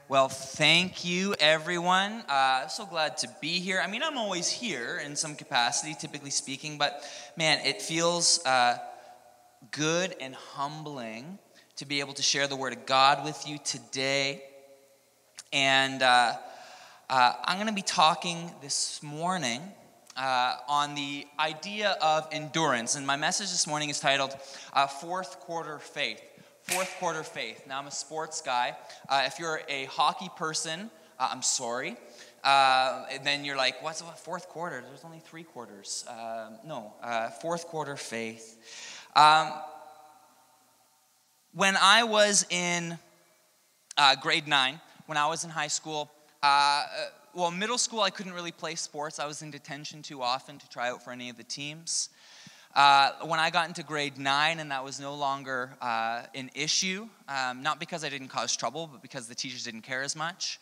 Well, thank you, everyone. So glad to be here. I mean, I'm always here in some capacity, typically speaking, but man, it feels good and humbling to be able to share the Word of God with you today. And I'm going to be talking this morning on the idea of endurance. And my message this morning is titled Fourth Quarter Faith. Fourth quarter faith. Now, I'm a sports guy. If you're a hockey person, I'm sorry. Then you're like, what's a fourth quarter? There's only 3 quarters. Fourth quarter faith. When I was in grade 9, when I was in high school, middle school, I couldn't really play sports. I was in detention too often to try out for any of the teams. When I got into grade 9 and that was no longer an issue, not because I didn't cause trouble, but because the teachers didn't care as much,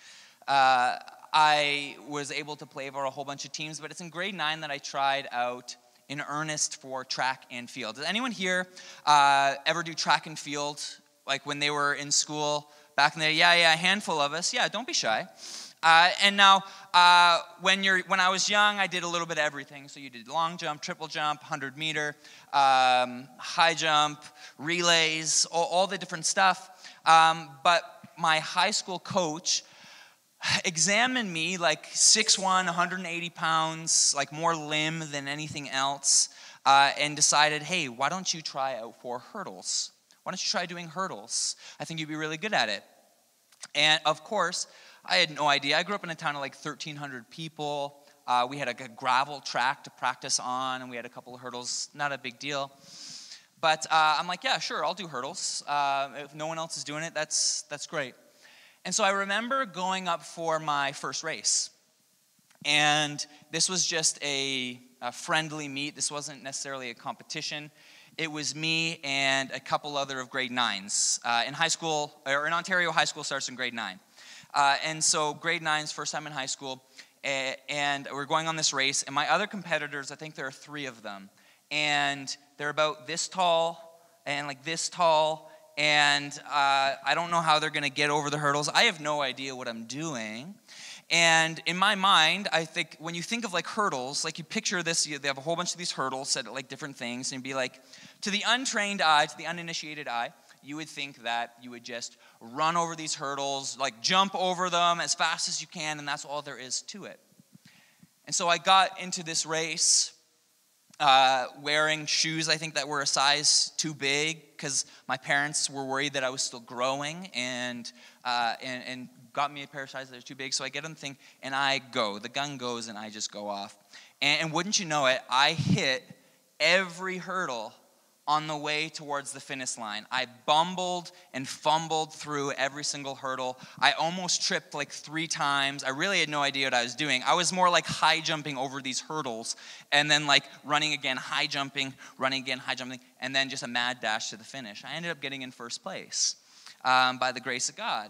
I was able to play for a whole bunch of teams. But it's in grade 9 that I tried out in earnest for track and field. Does anyone here ever do track and field, like when they were in school back in the day? Yeah, a handful of us. Yeah, don't be shy. And now, when I was young, I did a little bit of everything. So you did long jump, triple jump, 100-meter, high jump, relays, all the different stuff. But my high school coach examined me, like 6'1", 180 pounds, like more limb than anything else, and decided, hey, why don't you try out for hurdles? Why don't you try doing hurdles? I think you'd be really good at it. And of course, I had no idea. I grew up in a town of like 1,300 people. We had a gravel track to practice on, and we had a couple of hurdles. Not a big deal. But I'm like, yeah, sure, I'll do hurdles. If no one else is doing it, that's great. And so I remember going up for my first race. And this was just a friendly meet. This wasn't necessarily a competition. It was me and a couple other of grade 9s. In high school, or in Ontario, high school starts in grade 9. And so grade 9's first time in high school, and we're going on this race, and my other competitors, I think there are 3 of them, and they're about this tall and like this tall, and I don't know how they're going to get over the hurdles. I have no idea what I'm doing. And in my mind, I think when you think of like hurdles, like you picture this, they have a whole bunch of these hurdles set at like different things, and you'd be like, to the untrained eye, to the uninitiated eye, you would think that you would just run over these hurdles, like jump over them as fast as you can, and that's all there is to it. And so I got into this race wearing shoes, I think, that were a size too big, because my parents were worried that I was still growing, and got me a pair of sizes that are too big. So I get on the thing, and I go. The gun goes, and I just go off. And wouldn't you know it, I hit every hurdle on the way towards the finish line. I bumbled and fumbled through every single hurdle. I almost tripped like 3 times. I really had no idea what I was doing. I was more like high jumping over these hurdles, and then like running again, high jumping, running again, high jumping, and then just a mad dash to the finish. I ended up getting in first place by the grace of God.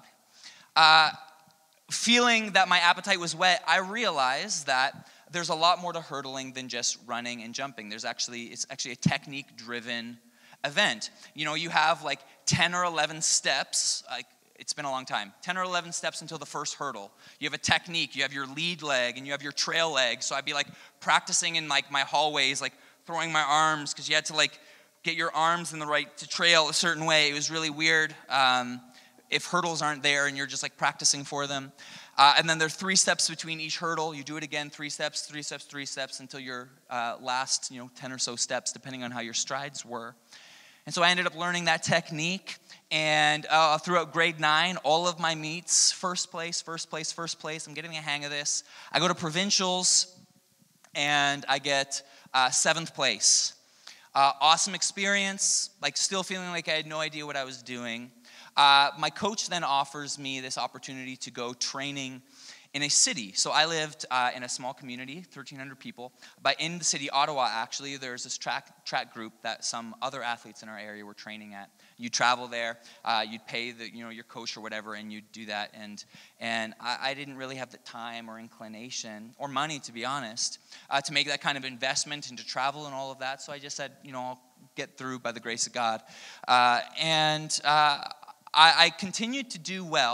Feeling that my appetite was whet, I realized that there's a lot more to hurdling than just running and jumping. It's actually a technique-driven event. You know, you have like 10 or 11 steps. Like, it's been a long time. 10 or 11 steps until the first hurdle. You have a technique. You have your lead leg and you have your trail leg. So I'd be like practicing in like my hallways, like throwing my arms, because you had to like get your arms in the right to trail a certain way. It was really weird. If hurdles aren't there and you're just like practicing for them. And then there are 3 steps between each hurdle. You do it again, 3 steps, 3 steps, 3 steps until your last 10 or so steps, depending on how your strides were. And so I ended up learning that technique. And throughout grade 9, all of my meets, first place. I'm getting the hang of this. I go to provincials and I get 7th place. Awesome experience, like still feeling like I had no idea what I was doing. My coach then offers me this opportunity to go training in a city. So I lived in a small community, 1,300 people. But in the city, Ottawa, actually, there's this track group that some other athletes in our area were training at. You travel there, you'd pay your coach or whatever, and you'd do that. And I didn't really have the time or inclination or money, to be honest, to make that kind of investment and to travel and all of that. So I just said, I'll get through by the grace of God. I continued to do well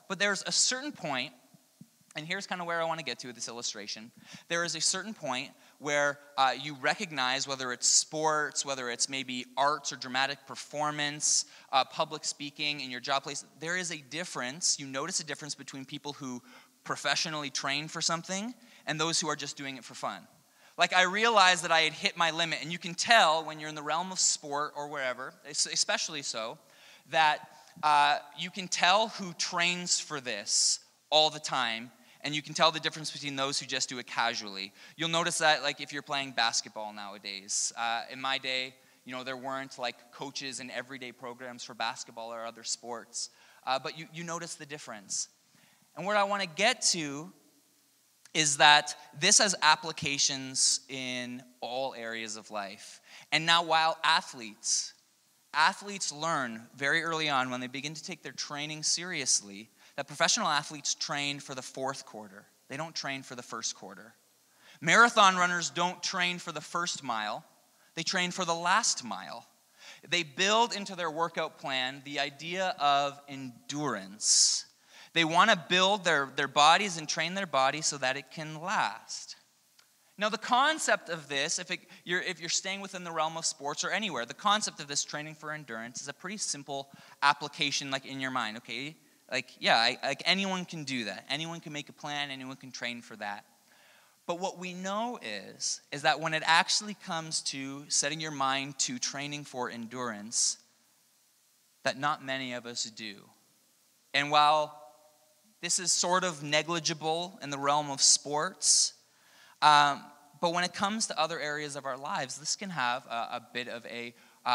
But there's a certain point, and here's kind of where I want to get to with this illustration. There is a certain point where you recognize, whether it's sports, whether it's maybe arts or dramatic performance, public speaking in your job place, there is a difference. You notice a difference between people who professionally train for something and those who are just doing it for fun. Like, I realized that I had hit my limit, and you can tell when you're in the realm of sport or wherever, especially so, that you can tell who trains for this all the time, and you can tell the difference between those who just do it casually. You'll notice that, like, if you're playing basketball nowadays. In my day, there weren't, like, coaches and everyday programs for basketball or other sports. But you notice the difference. And what I want to get to is that this has applications in all areas of life. And now, while athletes learn very early on, when they begin to take their training seriously, that professional athletes train for the fourth quarter. They don't train for the first quarter. Marathon runners don't train for the first mile. They train for the last mile. They build into their workout plan the idea of endurance. They want to build their bodies and train their bodies so that it can last. Now, the concept of this, if you're staying within the realm of sports or anywhere, the concept of this training for endurance is a pretty simple application, like, in your mind, okay? Like, yeah, like anyone can do that. Anyone can make a plan. Anyone can train for that. But what we know is that when it actually comes to setting your mind to training for endurance, that not many of us do. And while this is sort of negligible in the realm of sports, but when it comes to other areas of our lives, this can have a bit of a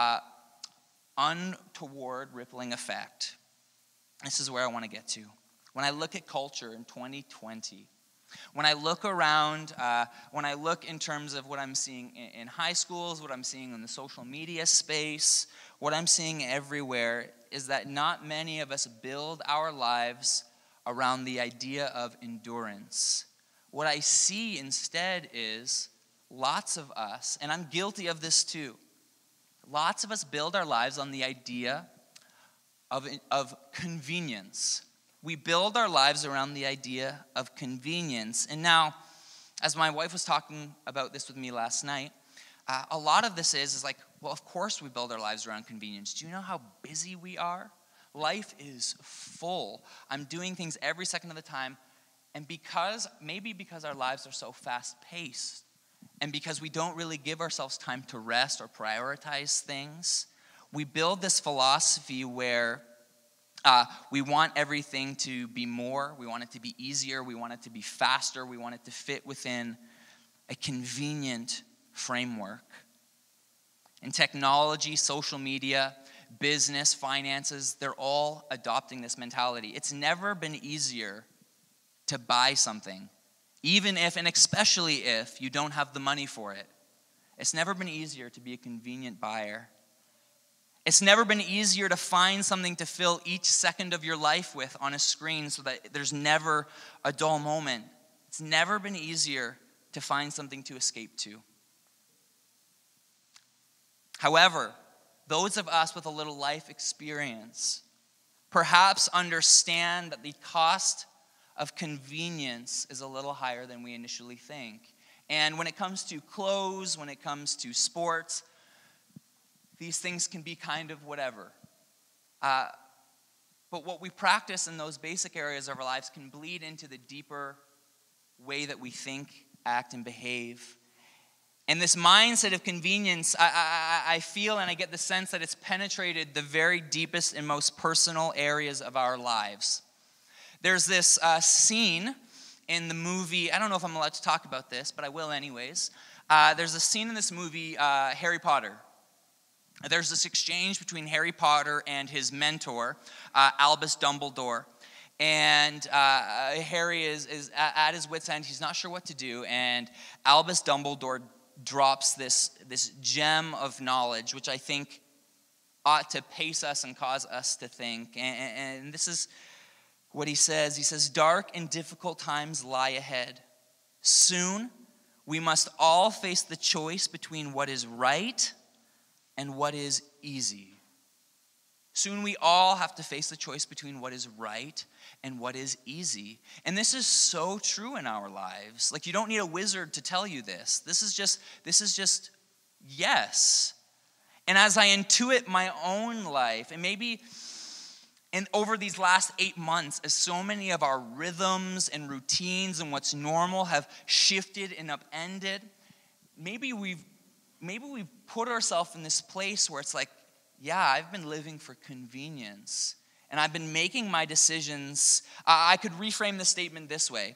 untoward rippling effect. This is where I want to get to. When I look at culture in 2020, when I look around, when I look in terms of what I'm seeing in high schools, what I'm seeing in the social media space, what I'm seeing everywhere is that not many of us build our lives around the idea of endurance. What I see instead is lots of us, and I'm guilty of this too, lots of us build our lives on the idea of convenience. We build our lives around the idea of convenience. And now, as my wife was talking about this with me last night, a lot of this is like, well, of course we build our lives around convenience. Do you know how busy we are? Life is full. I'm doing things every second of the time. And because our lives are so fast-paced, and because we don't really give ourselves time to rest or prioritize things, we build this philosophy where we want everything to be more, we want it to be easier, we want it to be faster, we want it to fit within a convenient framework. And technology, social media, business, finances, they're all adopting this mentality. It's never been easier to buy something, even if, and especially if, you don't have the money for it. It's never been easier to be a convenient buyer. It's never been easier to find something to fill each second of your life with on a screen so that there's never a dull moment. It's never been easier to find something to escape to. However, those of us with a little life experience perhaps understand that the cost of convenience is a little higher than we initially think. And when it comes to clothes, when it comes to sports, these things can be kind of whatever. But what we practice in those basic areas of our lives can bleed into the deeper way that we think, act, and behave. And this mindset of convenience, I feel and I get the sense that it's penetrated the very deepest and most personal areas of our lives. There's this scene in the movie, I don't know if I'm allowed to talk about this, but I will anyways. There's a scene in this movie, Harry Potter. There's this exchange between Harry Potter and his mentor, Albus Dumbledore. And Harry is at his wit's end. He's not sure what to do. And Albus Dumbledore drops this gem of knowledge, which I think ought to pace us and cause us to think. And this is what he says. He says, "Dark and difficult times lie ahead. Soon, we must all face the choice between what is right and what is easy. Soon we all have to face the choice between what is right and what is easy. And this is so true in our lives. Like, you don't need a wizard to tell you this. This is just yes. And as I intuit my own life, and over these last 8 months, as so many of our rhythms and routines and what's normal have shifted and upended, maybe we've put ourselves in this place where it's like, yeah, I've been living for convenience, and I've been making my decisions. I could reframe the statement this way.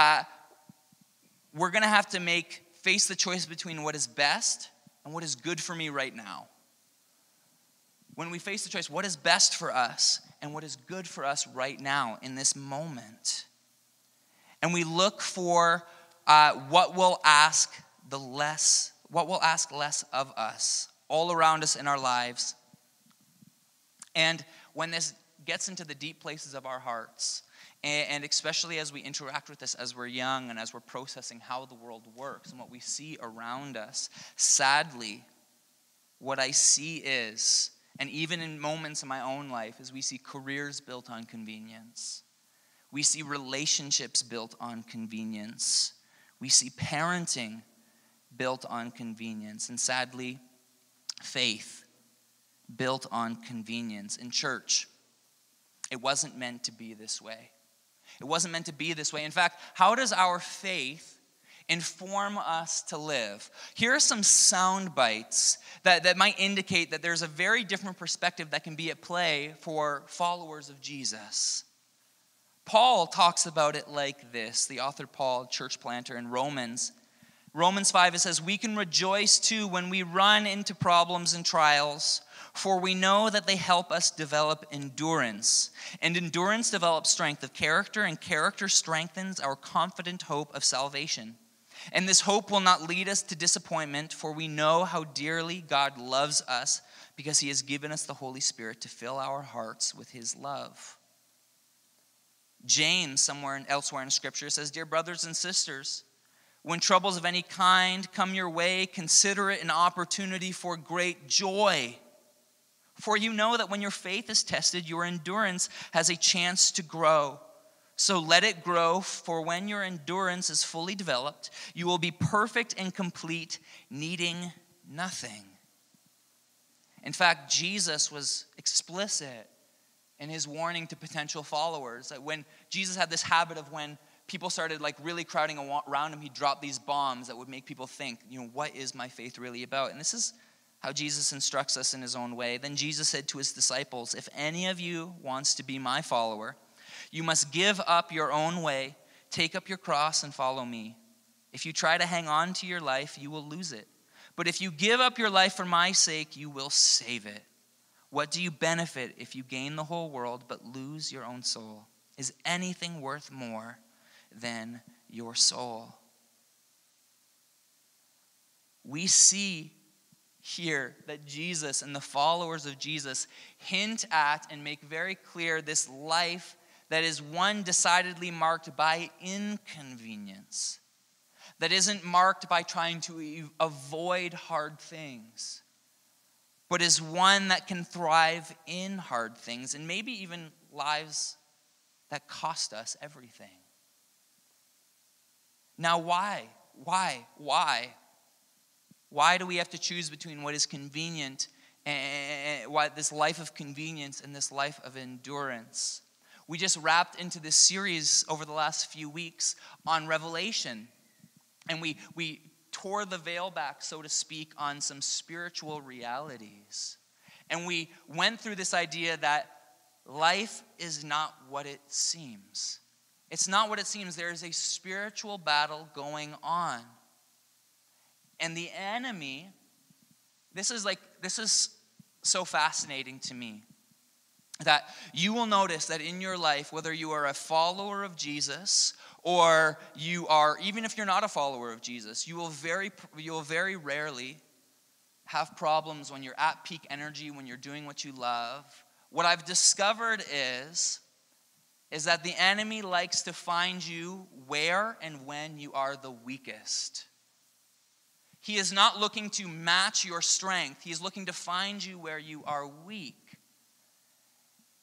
We're going to have to face the choice between what is best and what is good for me right now. When we face the choice, what is best for us and what is good for us right now in this moment? And we look for what will ask less of us all around us in our lives. And when this gets into the deep places of our hearts, and especially as we interact with this as we're young and as we're processing how the world works and what we see around us, sadly, what I see is, and even in moments in my own life, is we see careers built on convenience. We see relationships built on convenience. We see parenting built on convenience. And sadly, faith built on convenience. In church, it wasn't meant to be this way. It wasn't meant to be this way. In fact, how does our faith inform us to live? Here are some sound bites that might indicate that there's a very different perspective that can be at play for followers of Jesus. Paul talks about it like this. The author Paul, church planter in Romans 5, it says, "We can rejoice too when we run into problems and trials, for we know that they help us develop endurance. And endurance develops strength of character, and character strengthens our confident hope of salvation. And this hope will not lead us to disappointment, for we know how dearly God loves us because he has given us the Holy Spirit to fill our hearts with his love." James, elsewhere in Scripture, says, "Dear brothers and sisters, when troubles of any kind come your way, consider it an opportunity for great joy. For you know that when your faith is tested, your endurance has a chance to grow. So let it grow, for when your endurance is fully developed, you will be perfect and complete, needing nothing." In fact, Jesus was explicit in his warning to potential followers. When Jesus had this habit of when people started really crowding around him, he'd drop these bombs that would make people think, what is my faith really about? And this is how Jesus instructs us in his own way. Then Jesus said to his disciples, "If any of you wants to be my follower, you must give up your own way, take up your cross, and follow me. If you try to hang on to your life, you will lose it. But if you give up your life for my sake, you will save it. What do you benefit if you gain the whole world but lose your own soul? Is anything worth more than your soul?" We see here that Jesus and the followers of Jesus hint at and make very clear this life that is one decidedly marked by inconvenience, that isn't marked by trying to avoid hard things, but is one that can thrive in hard things and maybe even lives that cost us everything. Now, why? Why do we have to choose between what is convenient and why this life of convenience and this life of endurance? We just wrapped into this series over the last few weeks on Revelation, and we tore the veil back, so to speak, on some spiritual realities. And we went through this idea that life is not what it seems. It's not what it seems. There is a spiritual battle going on. And the enemy, this is so fascinating to me, that you will notice that in your life, whether you are a follower of Jesus or you are, even if you're not a follower of Jesus, you will very rarely have problems when you're at peak energy, when you're doing what you love. What I've discovered is that the enemy likes to find you where and when you are the weakest. He is not looking to match your strength. He is looking to find you where you are weak.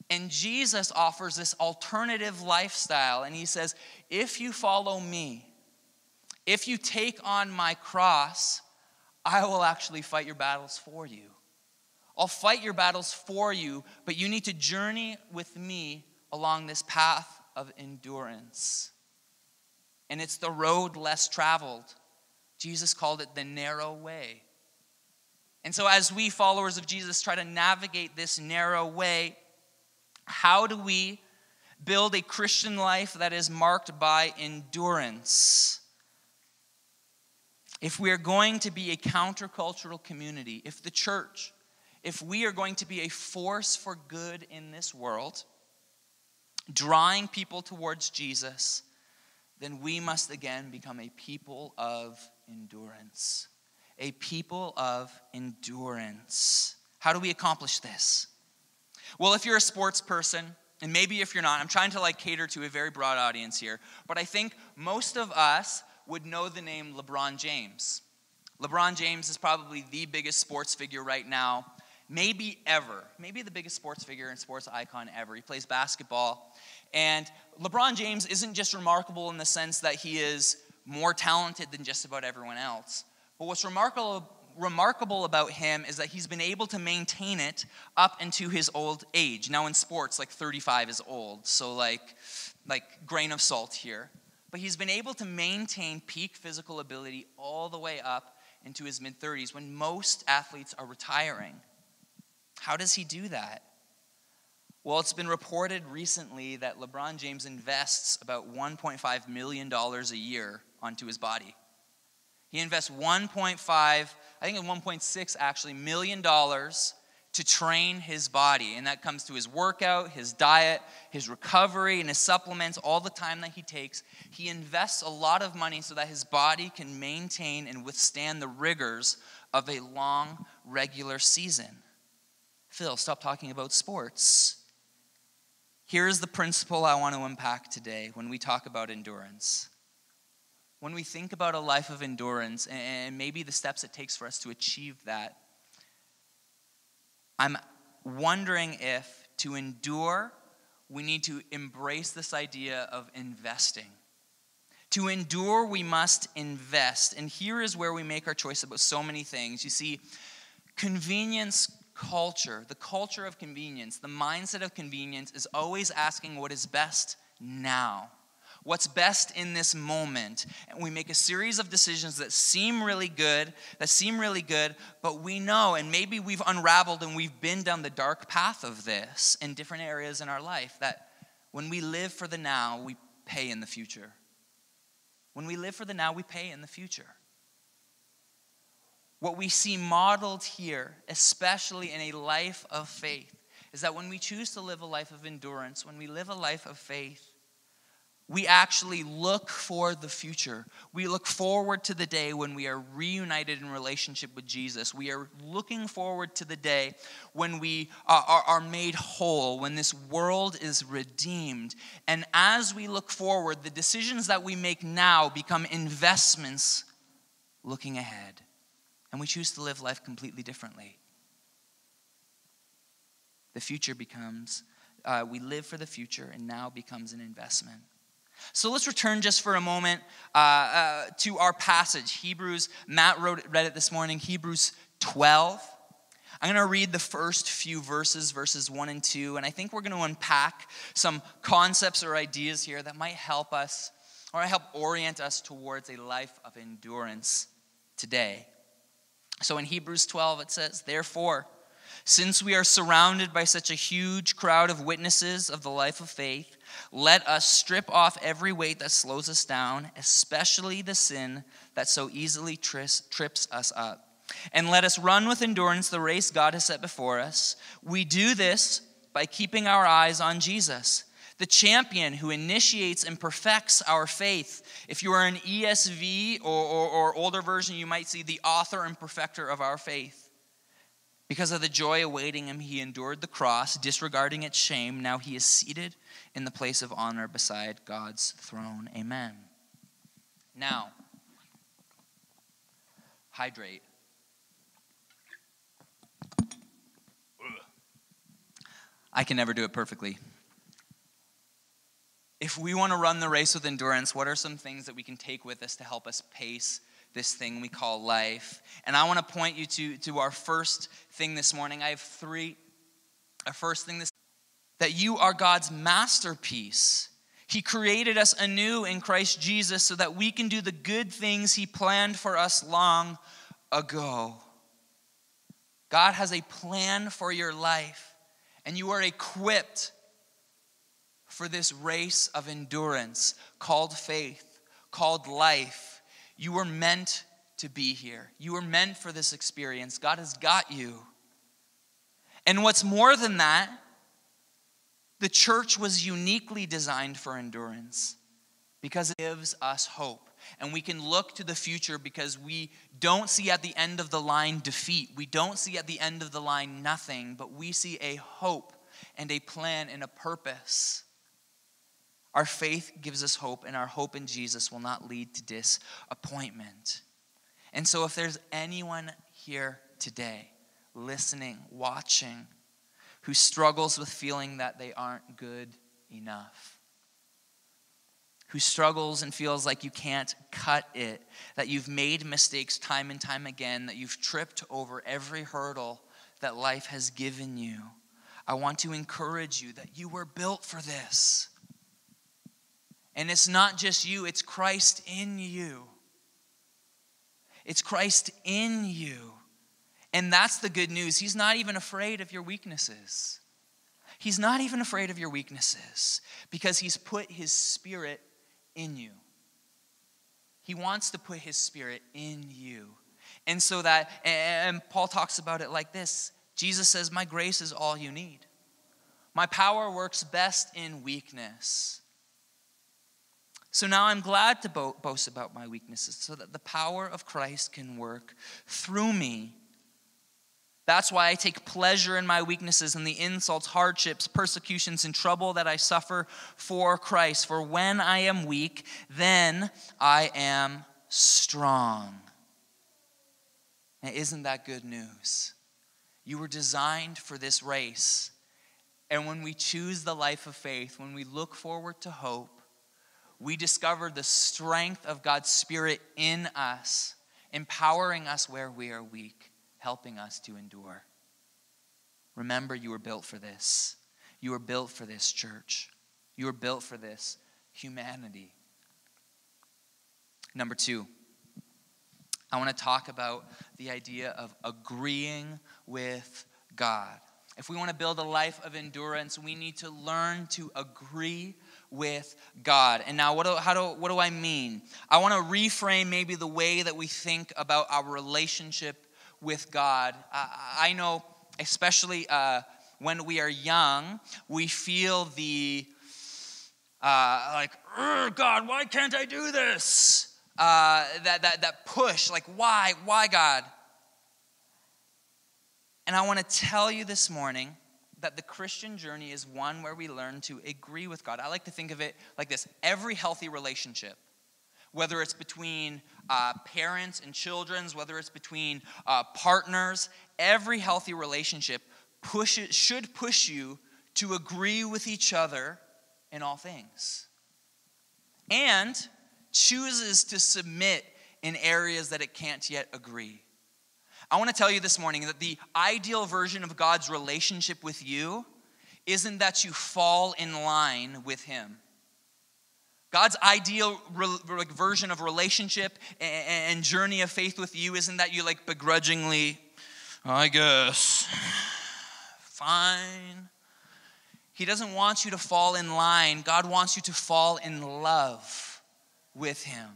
And Jesus offers this alternative lifestyle. And he says, if you follow me, if you take on my cross, I will actually fight your battles for you. I'll fight your battles for you, but you need to journey with me along this path of endurance. And it's the road less traveled. Jesus called it the narrow way. And so as we followers of Jesus try to navigate this narrow way, how do we build a Christian life that is marked by endurance? If we are going to be a countercultural community, if the church, if we are going to be a force for good in this world, drawing people towards Jesus, then we must again become a people of endurance. A people of endurance. How do we accomplish this? Well, if you're a sports person, and maybe if you're not, I'm trying to cater to a very broad audience here, but I think most of us would know the name LeBron James. LeBron James is probably the biggest sports figure right now, maybe ever. Maybe the biggest sports figure and sports icon ever. He plays basketball. And LeBron James isn't just remarkable in the sense that he is more talented than just about everyone else. But what's remarkable about him is that he's been able to maintain it up into his old age. Now in sports, 35 is old, so like grain of salt here. But he's been able to maintain peak physical ability all the way up into his mid-30s when most athletes are retiring. How does he do that? Well, it's been reported recently that LeBron James invests about $1.5 million a year onto his body. He invests $1.6 actually million to train his body. And that comes to his workout, his diet, his recovery, and his supplements, all the time that he takes. He invests a lot of money so that his body can maintain and withstand the rigors of a long, regular season. Phil, stop talking about sports. Here's the principle I want to unpack today when we talk about endurance. When we think about a life of endurance and maybe the steps it takes for us to achieve that, I'm wondering if to endure, we need to embrace this idea of investing. To endure, we must invest. And here is where we make our choice about so many things. You see, convenience culture, the culture of convenience, the mindset of convenience is always asking what is best now. What's best in this moment. And we make a series of decisions that seem really good, but we know, and maybe we've unraveled and we've been down the dark path of this in different areas in our life, that when we live for the now, we pay in the future. When we live for the now, we pay in the future. What we see modeled here, especially in a life of faith, is that when we choose to live a life of endurance, when we live a life of faith, we actually look for the future. We look forward to the day when we are reunited in relationship with Jesus. We are looking forward to the day when we are made whole, when this world is redeemed. And as we look forward, the decisions that we make now become investments looking ahead. And we choose to live life completely differently. The future becomes, we live for the future and now becomes an investment. So let's return just for a moment to our passage. Hebrews, Matt read it this morning, Hebrews 12. I'm going to read the first few verses 1 and 2, and I think we're going to unpack some concepts or ideas here that might help us, or help orient us towards a life of endurance today. So in Hebrews 12 it says, "Therefore, since we are surrounded by such a huge crowd of witnesses of the life of faith, let us strip off every weight that slows us down, especially the sin that so easily trips us up. And let us run with endurance the race God has set before us. We do this by keeping our eyes on Jesus, the champion who initiates and perfects our faith." If you are an ESV or older version, you might see the author and perfecter of our faith. "Because of the joy awaiting him, he endured the cross, disregarding its shame. Now he is seated in the place of honor beside God's throne." Amen. Now, hydrate. I can never do it perfectly. If we want to run the race with endurance, what are some things that we can take with us to help us pace this thing we call life? And I want to point you to our first thing this morning. I have three. Our first thing that you are God's masterpiece. He created us anew in Christ Jesus so that we can do the good things he planned for us long ago. God has a plan for your life, and you are equipped for this race of endurance called faith, called life. You were meant to be here. You were meant for this experience. God has got you. And what's more than that, the church was uniquely designed for endurance because it gives us hope. And we can look to the future because we don't see at the end of the line defeat. We don't see at the end of the line nothing, but we see a hope and a plan and a purpose. Our faith gives us hope, and our hope in Jesus will not lead to disappointment. And so if there's anyone here today, listening, watching, who struggles with feeling that they aren't good enough, who struggles and feels like you can't cut it, that you've made mistakes time and time again, that you've tripped over every hurdle that life has given you, I want to encourage you that you were built for this. And it's not just you, it's Christ in you. It's Christ in you. And that's the good news. He's not even afraid of your weaknesses. He's not even afraid of your weaknesses because he's put his Spirit in you. He wants to put his Spirit in you. And so that, and Paul talks about it like this. Jesus says, my grace is all you need. My power works best in weakness. So now I'm glad to boast about my weaknesses so that the power of Christ can work through me. That's why I take pleasure in my weaknesses and the insults, hardships, persecutions, and trouble that I suffer for Christ. For when I am weak, then I am strong. Now, isn't that good news? You were designed for this race. And when we choose the life of faith, when we look forward to hope, we discover the strength of God's Spirit in us, empowering us where we are weak, helping us to endure. Remember, you were built for this. You were built for this, church. You were built for this, humanity. Number 2, I want to talk about the idea of agreeing with God. If we want to build a life of endurance, we need to learn to agree with God. And now what do I mean? I want to reframe maybe the way that we think about our relationship with God. I know, especially when we are young, we feel the God, why can't I do this? That push, like why God? And I want to tell you this morning that the Christian journey is one where we learn to agree with God. I like to think of it like this. Every healthy relationship, whether it's between parents and children, whether it's between partners, every healthy relationship should push you to agree with each other in all things. And chooses to submit in areas that it can't yet agree. I want to tell you this morning that the ideal version of God's relationship with you isn't that you fall in line with him. God's ideal version of relationship and journey of faith with you isn't that you begrudgingly, I guess, fine. He doesn't want you to fall in line. God wants you to fall in love with him.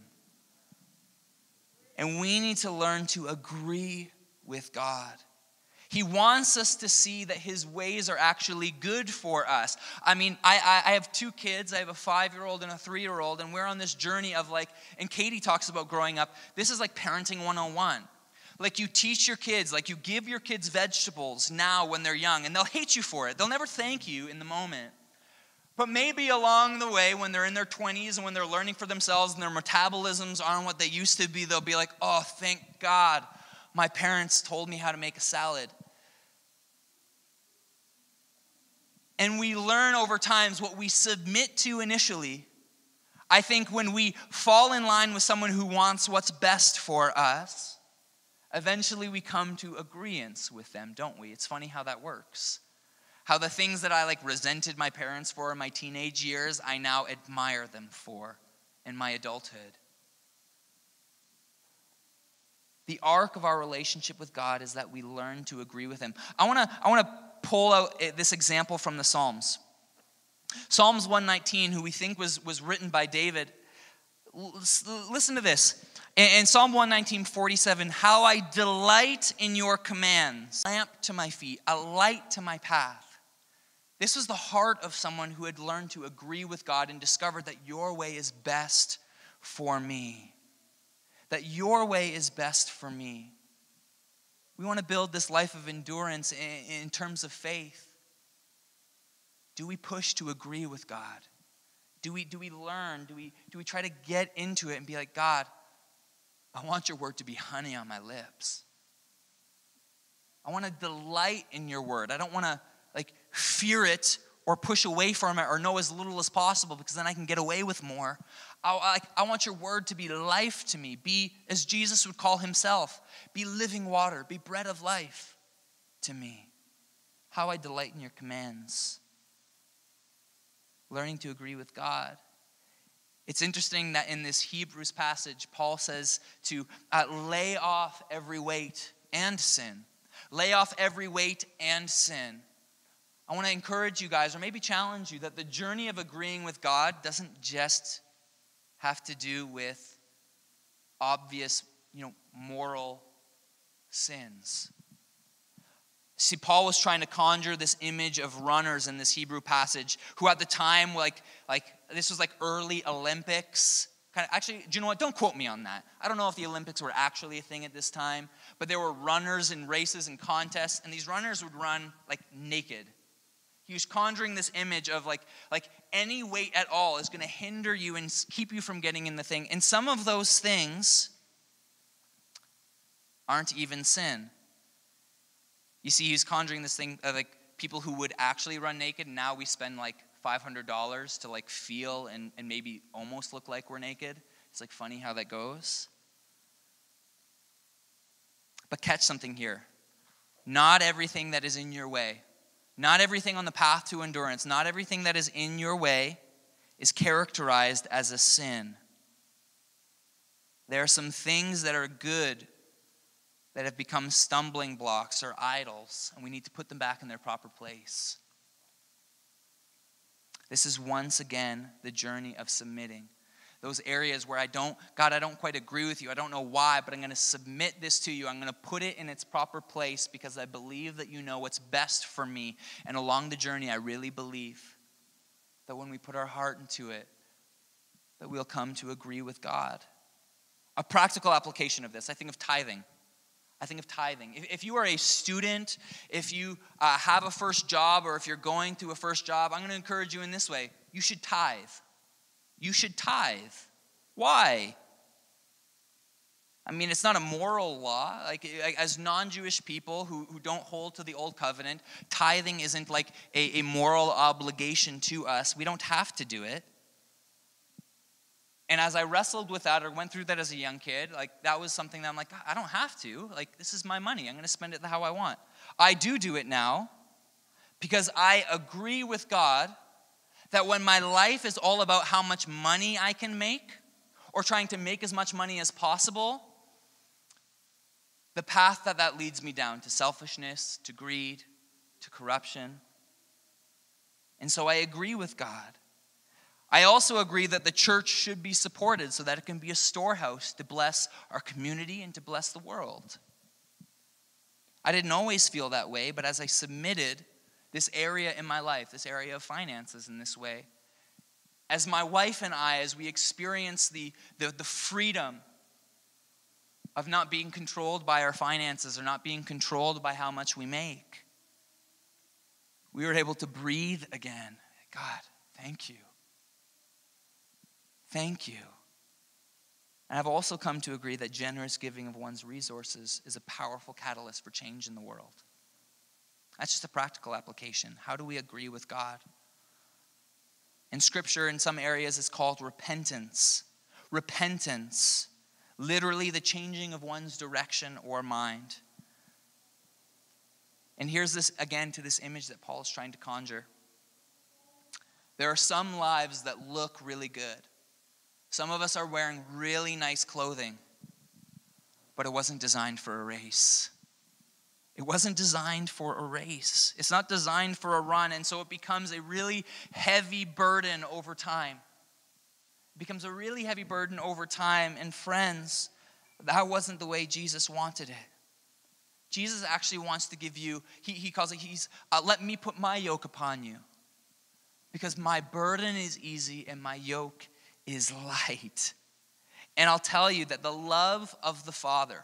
And we need to learn to agree with God. He wants us to see that his ways are actually good for us. I mean, I have 2 kids. I have a 5-year-old and a 3-year-old, and we're on this journey of and Katie talks about growing up. This is like parenting 101. You teach your kids, you give your kids vegetables now when they're young, and they'll hate you for it. They'll never thank you in the moment. But maybe along the way, when they're in their 20s and when they're learning for themselves and their metabolisms aren't what they used to be, they'll be like, oh, thank God my parents told me how to make a salad. and we learn over time what we submit to initially, I think when we fall in line with someone who wants what's best for us, eventually we come to agreeance with them, don't we? It's funny how that works. How the things that I resented my parents for in my teenage years, I now admire them for in my adulthood. The arc of our relationship with God is that we learn to agree with him. I want to pull out this example from the Psalms. Psalms 119, who we think was written by David. Listen to this. In Psalm 119:47, how I delight in your commands, lamp to my feet, a light to my path. This was the heart of someone who had learned to agree with God and discovered that your way is best for me. That your way is best for me. We want to build this life of endurance in terms of faith. Do we push to agree with God? Do we learn? Do we try to get into it and be like, God, I want your word to be honey on my lips. I want to delight in your word. I don't want to fear it or push away from it or know as little as possible because then I can get away with more. I want your word to be life to me. Be, as Jesus would call himself, be living water, be bread of life to me. How I delight in your commands. Learning to agree with God. It's interesting that in this Hebrews passage, Paul says to lay off every weight and sin. Lay off every weight and sin. I want to encourage you guys, or maybe challenge you, that the journey of agreeing with God doesn't just have to do with obvious, moral sins. See, Paul was trying to conjure this image of runners in this Hebrew passage who at the time, this was early Olympics. Actually, do you know what? Don't quote me on that. I don't know if the Olympics were actually a thing at this time, but there were runners in races and contests, and these runners would run naked. He was conjuring this image of any weight at all is going to hinder you and keep you from getting in the thing. And some of those things aren't even sin. You see, he's conjuring this thing of people who would actually run naked, and now we spend $500 to feel and maybe almost look like we're naked. It's funny how that goes. But catch something here. Not everything that is in your way, not everything on the path to endurance, not everything that is in your way is characterized as a sin. There are some things that are good that have become stumbling blocks or idols, and we need to put them back in their proper place. This is once again the journey of submitting. Those areas where I don't quite agree with you. I don't know why, but I'm going to submit this to you. I'm going to put it in its proper place because I believe that you know what's best for me. And along the journey, I really believe that when we put our heart into it, that we'll come to agree with God. A practical application of this, I think of tithing. If you are a student, if you have a first job, or if you're going through a first job, I'm going to encourage you in this way. You should tithe. You should tithe. Why? I mean, it's not a moral law. As non-Jewish people who don't hold to the old covenant, tithing isn't a moral obligation to us. We don't have to do it. And as I wrestled with that or went through that as a young kid, that was something that I'm I don't have to. This is my money. I'm going to spend it how I want. I do it now because I agree with God that when my life is all about how much money I can make or trying to make as much money as possible, the path that leads me down to selfishness, to greed, to corruption. And so I agree with God. I also agree that the church should be supported so that it can be a storehouse to bless our community and to bless the world. I didn't always feel that way, but as I submitted this area in my life, this area of finances in this way, as my wife and I, as we experience the freedom of not being controlled by our finances or not being controlled by how much we make, we were able to breathe again. God, thank you. Thank you. And I've also come to agree that generous giving of one's resources is a powerful catalyst for change in the world. That's just a practical application. How do we agree with God? In Scripture, in some areas, it's called repentance. Repentance, literally the changing of one's direction or mind. And here's this, again, to this image that Paul is trying to conjure. There are some lives that look really good. Some of us are wearing really nice clothing, but it wasn't designed for a race. It wasn't designed for a race. It's not designed for a run, and so it becomes a really heavy burden over time. It becomes a really heavy burden over time, and friends, that wasn't the way Jesus wanted it. Jesus actually wants to give you, he calls it, let me put my yoke upon you. Because my burden is easy and my yoke is light. And I'll tell you that the love of the Father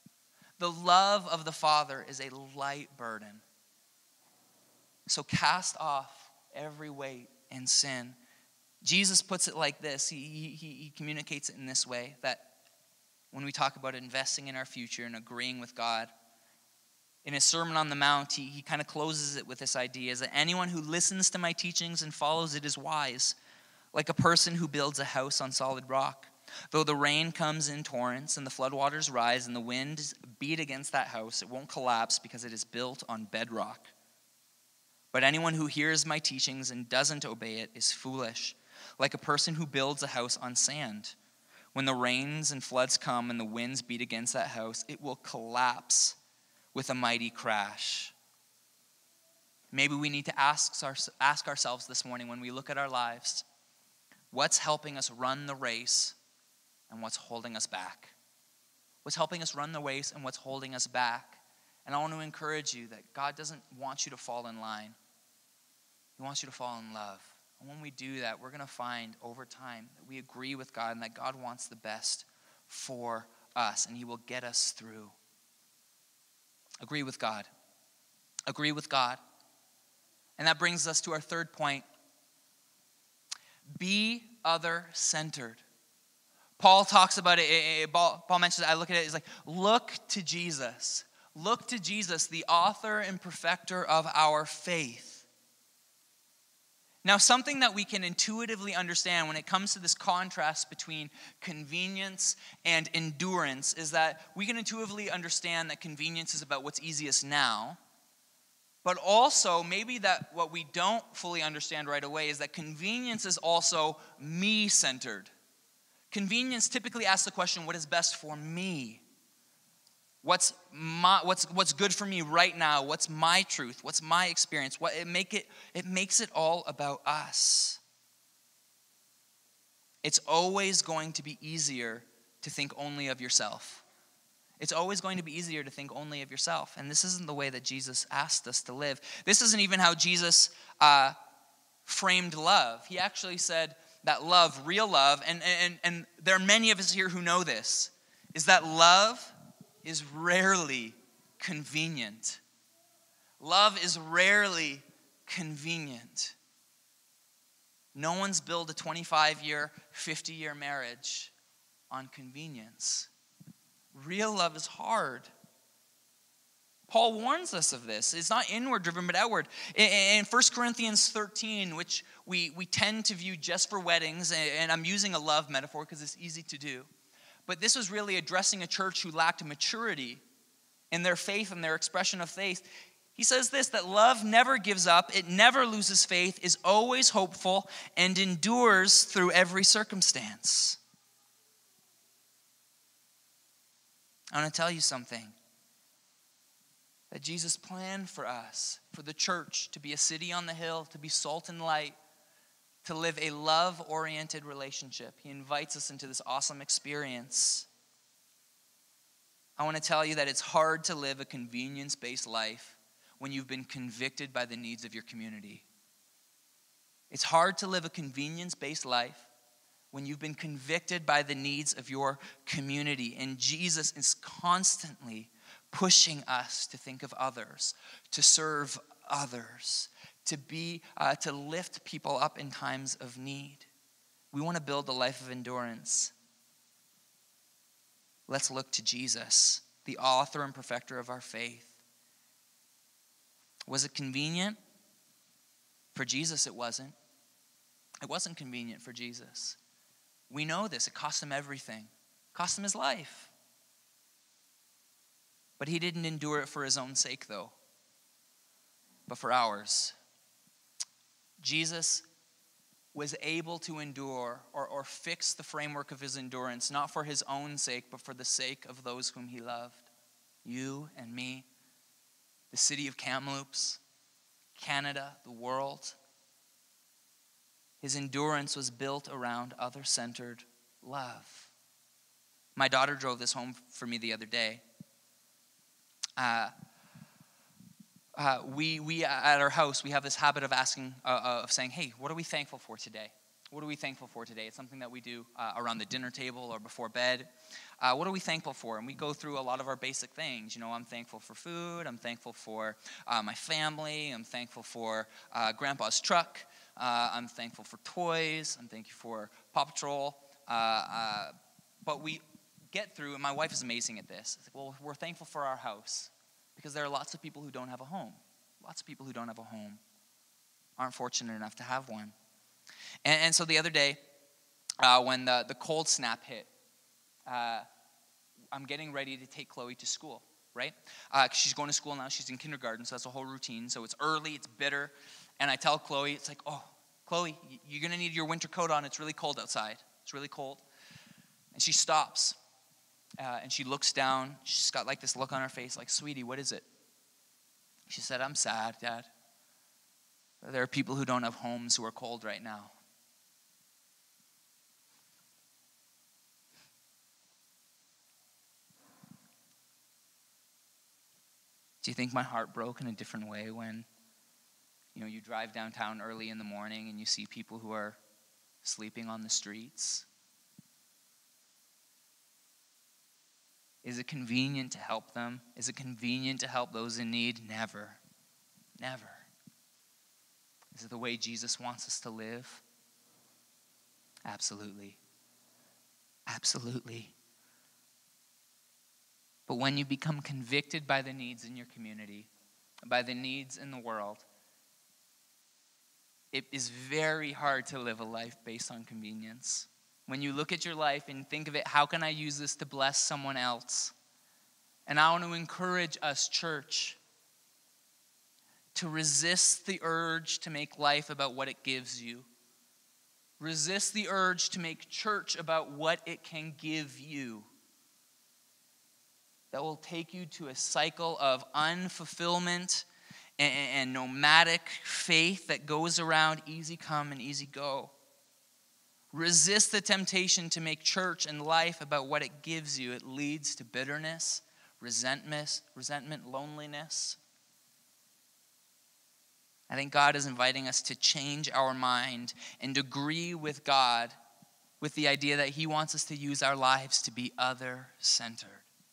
is a light burden. So cast off every weight and sin. Jesus puts it like this. He communicates it in this way, that when we talk about investing in our future and agreeing with God, in his Sermon on the Mount, he kind of closes it with this idea, is that anyone who listens to my teachings and follows it is wise, like a person who builds a house on solid rock. Though the rain comes in torrents and the floodwaters rise and the wind beat against that house, it won't collapse because it is built on bedrock. But anyone who hears my teachings and doesn't obey it is foolish, like a person who builds a house on sand. When the rains and floods come and the winds beat against that house, it will collapse with a mighty crash. Maybe we need to ask ourselves this morning when we look at our lives, what's helping us run the race and what's holding us back? What's helping us run the race and what's holding us back? And I want to encourage you that God doesn't want you to fall in line. He wants you to fall in love. And when we do that, we're going to find over time that we agree with God and that God wants the best for us and he will get us through. Agree with God. Agree with God. And that brings us to our third point. Be other-centered. Paul talks about it. Paul mentions it. I look at it. It's like, look to Jesus. Look to Jesus, the author and perfecter of our faith. Now, something that we can intuitively understand when it comes to this contrast between convenience and endurance is that we can intuitively understand that convenience is about what's easiest now, but also maybe that what we don't fully understand right away is that convenience is also me-centered. Convenience typically asks the question, what is best for me? What's good for me right now? What's my truth? What's my experience? It makes it all about us. It's always going to be easier to think only of yourself. It's always going to be easier to think only of yourself. And this isn't the way that Jesus asked us to live. This isn't even how Jesus framed love. He actually said that love, real love, and there are many of us here who know this, is that love is rarely convenient. Love is rarely convenient. No one's built a 25-year, 50-year marriage on convenience. Real love is hard. Paul warns us of this. It's not inward driven, but outward. In 1 Corinthians 13, which we tend to view just for weddings, and I'm using a love metaphor because it's easy to do, but this was really addressing a church who lacked maturity in their faith and their expression of faith. He says this, that love never gives up, it never loses faith, is always hopeful, and endures through every circumstance. I want to tell you something. That Jesus planned for us, for the church to be a city on the hill, to be salt and light, to live a love-oriented relationship. He invites us into this awesome experience. I want to tell you that it's hard to live a convenience-based life when you've been convicted by the needs of your community. It's hard to live a convenience-based life when you've been convicted by the needs of your community. And Jesus is constantly pushing us to think of others, to serve others, to lift people up in times of need. We want to build a life of endurance. Let's look to Jesus, the author and perfecter of our faith. Was it convenient? For Jesus, it wasn't. It wasn't convenient for Jesus. We know this. It cost him everything. It cost him his life. But he didn't endure it for his own sake, though, but for ours. Jesus was able to endure or fix the framework of his endurance, not for his own sake, but for the sake of those whom he loved. You and me, the city of Kamloops, Canada, the world. His endurance was built around other-centered love. My daughter drove this home for me the other day. We at our house, we have this habit of asking, of saying, hey, what are we thankful for today? What are we thankful for today? It's something that we do around the dinner table or before bed. What are we thankful for? And we go through a lot of our basic things. You know, I'm thankful for food. I'm thankful for my family. I'm thankful for Grandpa's truck. I'm thankful for toys. I'm thankful for Paw Patrol. But we get through, and my wife is amazing at this. It's like, well, we're thankful for our house because there are lots of people who don't have a home. Lots of people who don't have a home aren't fortunate enough to have one. And so the other day, when the cold snap hit, I'm getting ready to take Chloe to school, right? She's going to school now. She's in kindergarten, so that's a whole routine. So it's early, it's bitter. And I tell Chloe, it's like, oh, Chloe, you're going to need your winter coat on. It's really cold outside. It's really cold. And she stops, and she looks down. She's got like this look on her face, like, sweetie, what is it? She said, I'm sad, Dad. There are people who don't have homes who are cold right now. Do you think my heart broke in a different way when, you drive downtown early in the morning and you see people who are sleeping on the streets? Is it convenient to help them? Is it convenient to help those in need? Never. Never. Is it the way Jesus wants us to live? Absolutely. Absolutely. But when you become convicted by the needs in your community, by the needs in the world, it is very hard to live a life based on convenience. When you look at your life and think of it, how can I use this to bless someone else? And I want to encourage us, church, to resist the urge to make life about what it gives you. Resist the urge to make church about what it can give you. That will take you to a cycle of unfulfillment and nomadic faith that goes around easy come and easy go. Resist the temptation to make church and life about what it gives you. It leads to bitterness, resentment, loneliness. I think God is inviting us to change our mind and agree with God with the idea that he wants us to use our lives to be other-centered.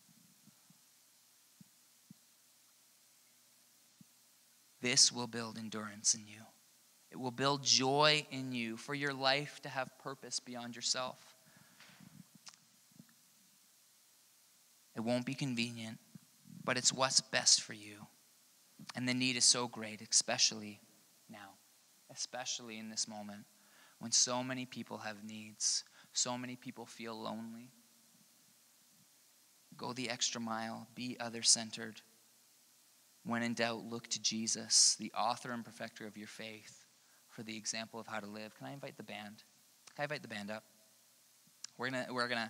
This will build endurance in you. It will build joy in you for your life to have purpose beyond yourself. It won't be convenient, but it's what's best for you. And the need is so great, especially now, especially in this moment when so many people have needs, so many people feel lonely. Go the extra mile, be other-centered. When in doubt, look to Jesus, the author and perfecter of your faith, for the example of how to live. Can I invite the band? Can I invite the band up? We're gonna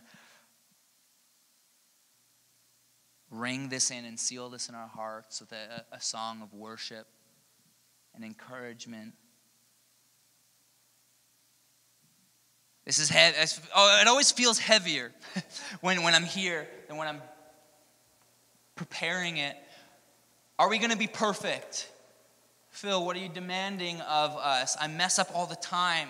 ring this in and seal this in our hearts with a song of worship and encouragement. This is it always feels heavier when I'm here than when I'm preparing it. Are we going to be perfect? Phil, what are you demanding of us? I mess up all the time.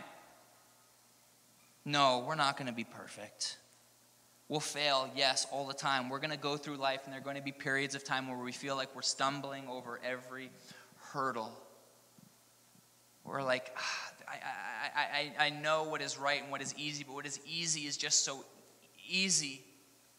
No, we're not going to be perfect. We'll fail, yes, all the time. We're going to go through life, and there are going to be periods of time where we feel like we're stumbling over every hurdle. We're like, I know what is right and what is easy, but what is easy is just so easy.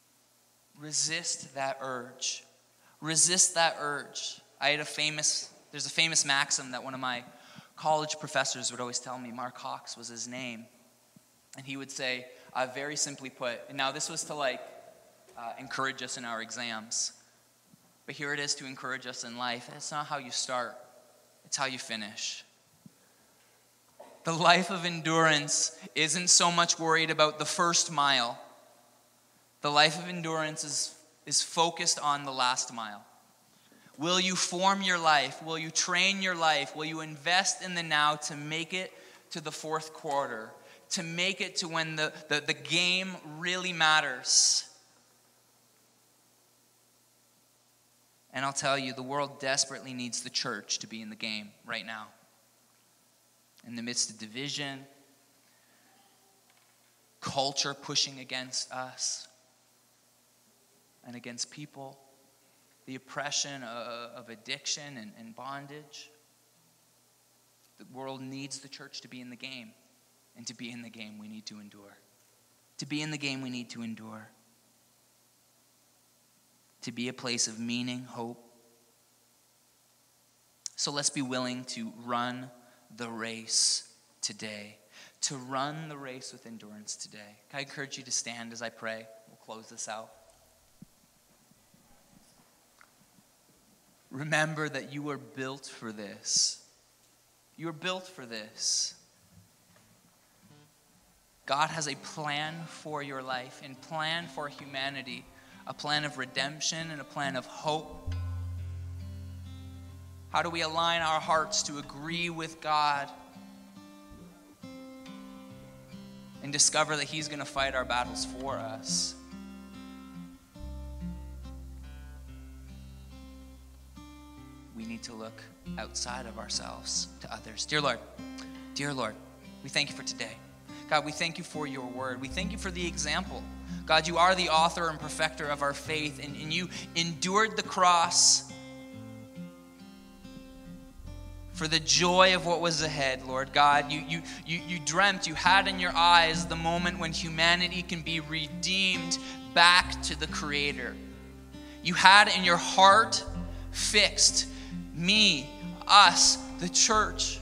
Resist that urge. Resist that urge. There's There's a famous maxim that one of my college professors would always tell me. Mark Hawks was his name. And he would say, very simply put, and now this was to encourage us in our exams. But here it is to encourage us in life. It's not how you start, it's how you finish. The life of endurance isn't so much worried about the first mile. The life of endurance is focused on the last mile. Will you form your life? Will you train your life? Will you invest in the now to make it to the fourth quarter? To make it to when the game really matters? And I'll tell you, the world desperately needs the church to be in the game right now. In the midst of division, culture pushing against us and against people, the oppression of addiction and bondage. The world needs the church to be in the game. And to be in the game, we need to endure. To be in the game, we need to endure. To be a place of meaning, hope. So let's be willing to run the race today. To run the race with endurance today. Can I encourage you to stand as I pray? We'll close this out. Remember that you were built for this. You were built for this. God has a plan for your life and plan for humanity, a plan of redemption and a plan of hope. How do we align our hearts to agree with God and discover that He's going to fight our battles for us? We need to look outside of ourselves to others. Dear Lord, we thank you for today. God, we thank you for your word. We thank you for the example. God, you are the author and perfecter of our faith, and you endured the cross for the joy of what was ahead, Lord God. You dreamt, you had in your eyes the moment when humanity can be redeemed back to the Creator. You had in your heart fixed me, us, the church.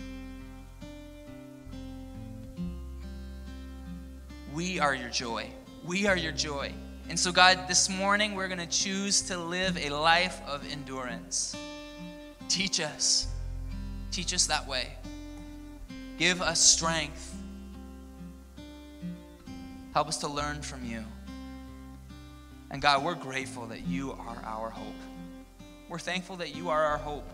We are your joy. We are your joy. And so, God, this morning we're going to choose to live a life of endurance. Teach us. Teach us that way. Give us strength. Help us to learn from you. And God, we're grateful that you are our hope. We're thankful that you are our hope.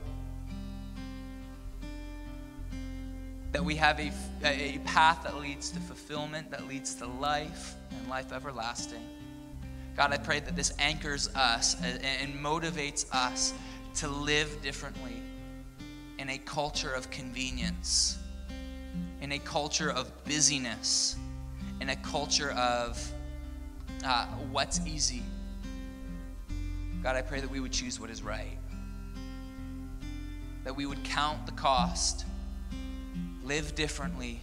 That we have a path that leads to fulfillment, that leads to life and life everlasting. God, I pray that this anchors us and motivates us to live differently in a culture of convenience, in a culture of busyness, in a culture of what's easy. God, I pray that we would choose what is right, that we would count the cost, live differently,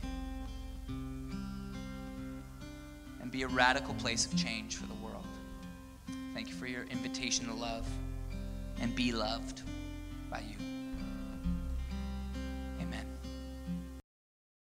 and be a radical place of change for the world. Thank you for your invitation to love and be loved by you.